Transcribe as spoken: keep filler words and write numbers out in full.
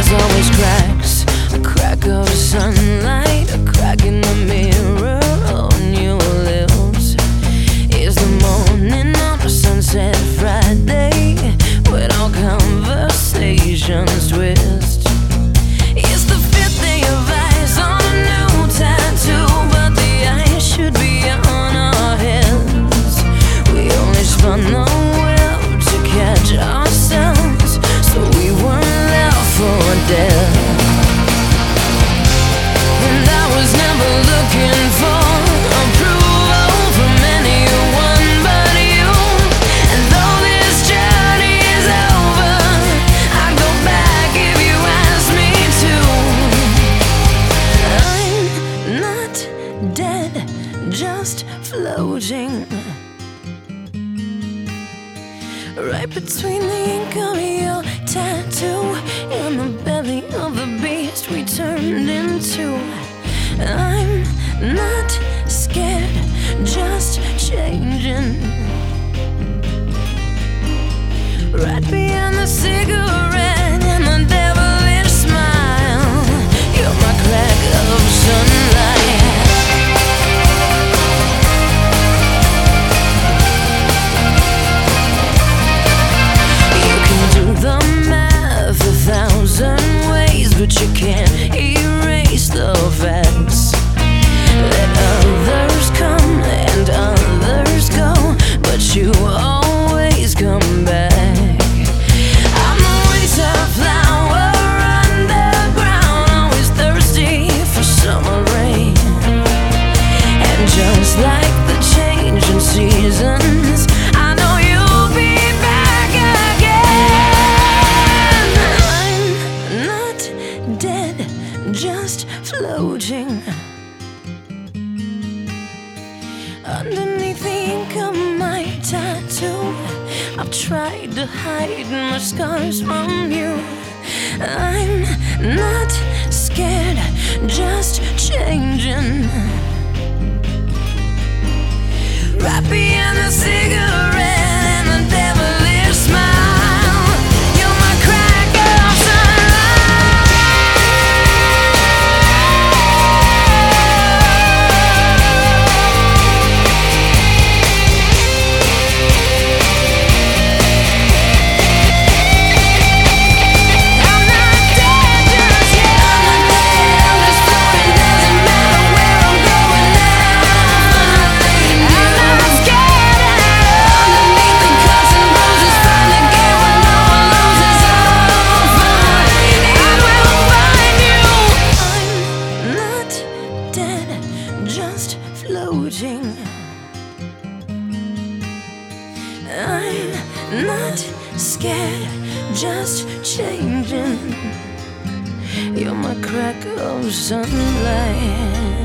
There's always cracks, a crack of sunlight, a crack in the mirror on your lips. It's the morning on a sunset Friday when all conversations twist. It's the fifth day of ice on a new tattoo, but the ice should be on our heads. We only spun the web to catch ourselves, so we weren't left for dead. And I was never looking for approval from anyone but you. And though this journey is over, I'd go back if you asked me to. I'm not dead, just floating right between the ink of your tattoo and the belly of the beast we turned into. I'm not scared, just changing right beyond the cigarette and the devilish smile. You're my crack of sunlight. But you can't erase the facts. Let others come and others go, but you always come back. I'm the winter flower underground, always thirsty for summer rain. And just like the change in seasons, I know you'll be back again. I'm not dead, just floating underneath the ink of my tattoo. I've tried to hide my scars from you. I'm not scared, just changing right beyond the cigarette and the devilish smile. You're my crack of sunlight. I'm not dead just yet. I'm not dead, I'm just floating. Doesn't matter where I'm going now. I'm not scared at all. Underneath the cuts and bruises, find again when no one loses all fun. I will find you. I'm not dead, just floating. I'm not scared, just changing. You're my crack of sunlight.